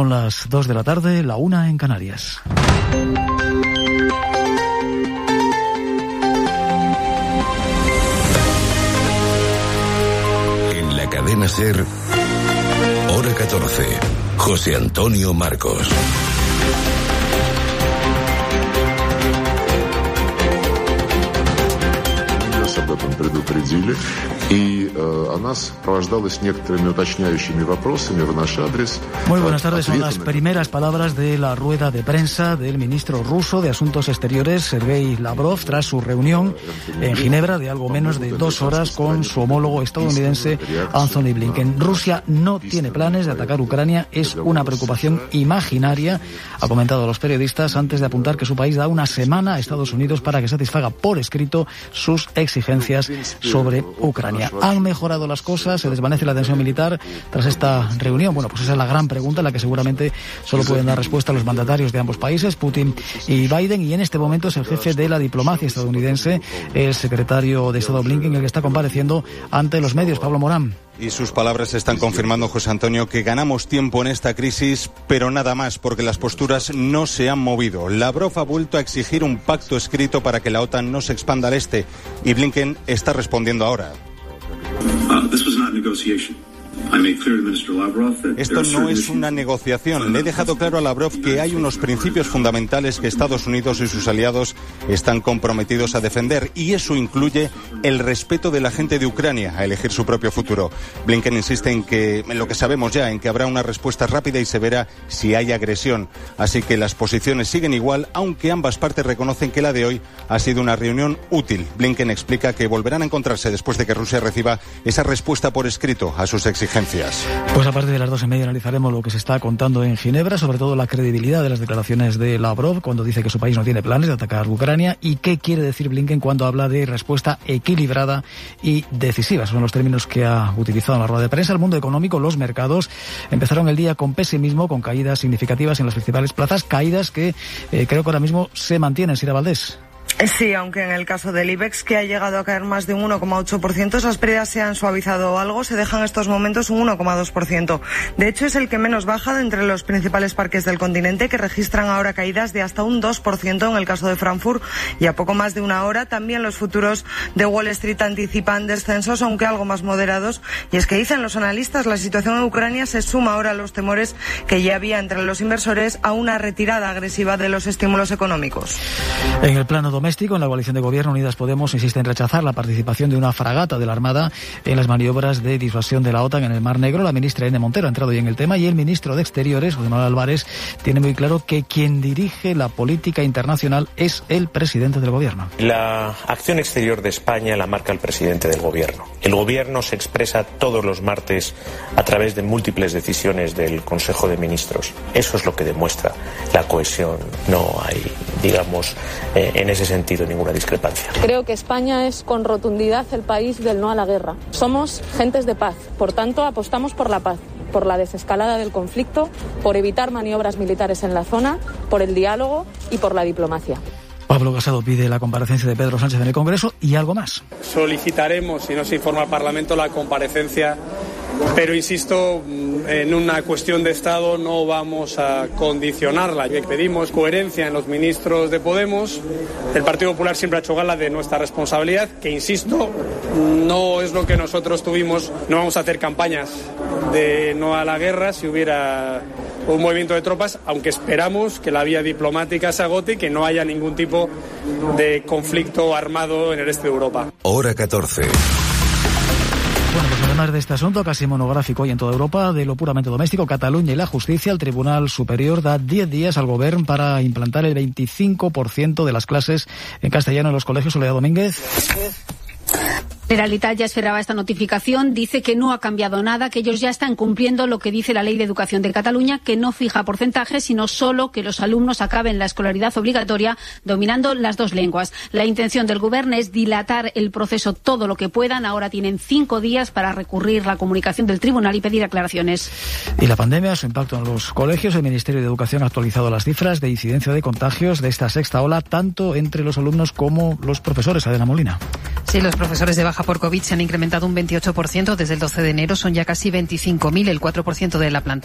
Son las 2 de la tarde, la 1 en Canarias. En la cadena SER, hora 14, José Antonio Marcos. Об этом предупредили, и она сопровождалась некоторыми уточняющими вопросами в наш адрес. Muy buenas tardes, son las primeras palabras de la rueda de prensa del ministro ruso de Asuntos Exteriores, Sergei Lavrov, tras su reunión en Ginebra de algo menos de 2 horas con su homólogo estadounidense Anthony Blinken. Rusia no tiene planes de atacar Ucrania, es una preocupación imaginaria, ha comentado a los periodistas antes de apuntar que su país da una semana a Estados Unidos para que satisfaga por escrito sus exigencias sobre Ucrania. ¿Han mejorado las cosas? ¿Se desvanece la tensión militar tras esta reunión? Bueno, pues esa es la gran pregunta, la que seguramente solo pueden dar respuesta los mandatarios de ambos países, Putin y Biden, y en este momento es el jefe de la diplomacia estadounidense, el secretario de Estado Blinken, el que está compareciendo ante los medios. Pablo Morán. Y sus palabras están confirmando, José Antonio, que ganamos tiempo en esta crisis, pero nada más, porque las posturas no se han movido. Lavrov ha vuelto a exigir un pacto escrito para que la OTAN no se expanda al este, y Blinken está respondiendo ahora. Esto no es una negociación. Le he dejado claro a Lavrov que hay unos principios fundamentales que Estados Unidos y sus aliados están comprometidos a defender, y eso incluye el respeto de la gente de Ucrania a elegir su propio futuro. Blinken insiste en lo que sabemos ya, en que habrá una respuesta rápida y severa si hay agresión. Así que las posiciones siguen igual, aunque ambas partes reconocen que la de hoy ha sido una reunión útil. Blinken explica que volverán a encontrarse después de que Rusia reciba esa respuesta por escrito a sus exigencias. Pues a partir de las 2:30 analizaremos lo que se está contando en Ginebra, sobre todo la credibilidad de las declaraciones de Lavrov cuando dice que su país no tiene planes de atacar Ucrania, y qué quiere decir Blinken cuando habla de respuesta equilibrada y decisiva. Son los términos que ha utilizado en la rueda de prensa. El mundo económico, los mercados empezaron el día con pesimismo, con caídas significativas en las principales plazas, caídas que creo que ahora mismo se mantienen. Sira Valdés. Sí, aunque en el caso del IBEX, que ha llegado a caer más de un 1,8%, esas pérdidas se han suavizado algo, se dejan en estos momentos un 1,2%. De hecho, es el que menos baja de entre los principales parques del continente, que registran ahora caídas de hasta un 2% en el caso de Frankfurt, y a poco más de una hora también los futuros de Wall Street anticipan descensos, aunque algo más moderados, y es que dicen los analistas, la situación en Ucrania se suma ahora a los temores que ya había entre los inversores a una retirada agresiva de los estímulos económicos. En el plano doméstico, en la coalición de gobierno, Unidas Podemos insiste en rechazar la participación de una fragata de la Armada en las maniobras de disuasión de la OTAN en el Mar Negro. La ministra Irene Montero ha entrado hoy en el tema, y el ministro de Exteriores, José Manuel Álvarez, tiene muy claro que quien dirige la política internacional es el presidente del gobierno. La acción exterior de España la marca el presidente del gobierno. El gobierno se expresa todos los martes a través de múltiples decisiones del Consejo de Ministros. Eso es lo que demuestra la cohesión. No hay, digamos, en ese sentido ninguna discrepancia. Creo que España es con rotundidad el país del no a la guerra. Somos gentes de paz, por tanto apostamos por la paz, por la desescalada del conflicto, por evitar maniobras militares en la zona, por el diálogo y por la diplomacia. Pablo Casado pide la comparecencia de Pedro Sánchez en el Congreso y algo más. Solicitaremos, si no se informa al Parlamento, la comparecencia, pero insisto, en una cuestión de Estado no vamos a condicionarla. Pedimos coherencia en los ministros de Podemos. El Partido Popular siempre ha hecho gala de nuestra responsabilidad, que insisto, no es lo que nosotros tuvimos. No vamos a hacer campañas de no a la guerra si hubiera un movimiento de tropas, aunque esperamos que la vía diplomática se agote y que no haya ningún tipo de conflicto armado en el este de Europa. Hora 14. Bueno, pues además de este asunto casi monográfico hoy en toda Europa, de lo puramente doméstico, Cataluña y la justicia, el Tribunal Superior da 10 días al Gobierno para implantar el 25% de las clases en castellano en los colegios. Soledad Domínguez. Generalitat ya esperaba esta notificación, dice que no ha cambiado nada, que ellos ya están cumpliendo lo que dice la Ley de Educación de Cataluña, que no fija porcentajes, sino solo que los alumnos acaben la escolaridad obligatoria dominando las 2 lenguas. La intención del Gobierno es dilatar el proceso todo lo que puedan. Ahora tienen 5 días para recurrir la comunicación del tribunal y pedir aclaraciones. Y la pandemia, su impacto en los colegios. El Ministerio de Educación ha actualizado las cifras de incidencia de contagios de esta sexta ola, tanto entre los alumnos como los profesores. Adela Molina. Sí, los profesores de baja por COVID se han incrementado un 28% desde el 12 de enero. Son ya casi 25.000, el 4% de la plantilla.